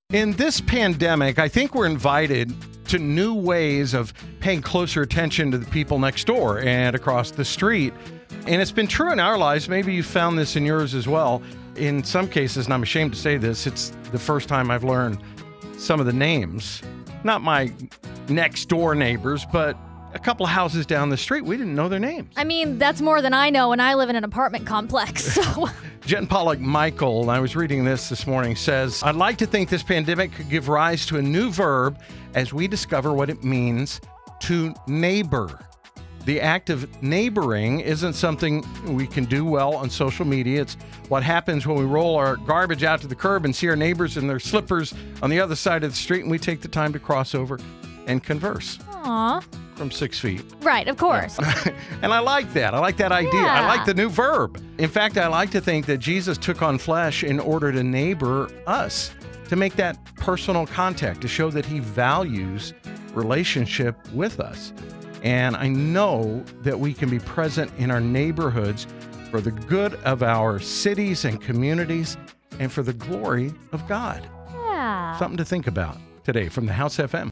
In this pandemic, I think we're invited to new ways of paying closer attention to the people next door and across the street. And it's been true in our lives. Maybe you found this in yours as well. In some cases, and I'm ashamed to say this, it's the first time I've learned some of the names. Not my next door neighbors, but a couple of houses down the street. We didn't know their names. I mean, that's more than I know, and I live in an apartment complex, so... Jen Pollock Michael, and I was reading this morning, says, I'd like to think this pandemic could give rise to a new verb as we discover what it means to neighbor. The act of neighboring isn't something we can do well on social media. It's what happens when we roll our garbage out to the curb and see our neighbors in their slippers on the other side of the street, and we take the time to cross over and converse. Aw. From 6 feet. Right, of course. And I like that. I like that idea. Yeah. I like the new verb. In fact, I like to think that Jesus took on flesh in order to neighbor us, to make that personal contact, to show that he values relationship with us. And I know that we can be present in our neighborhoods for the good of our cities and communities and for the glory of God. Yeah. Something to think about today from the House FM.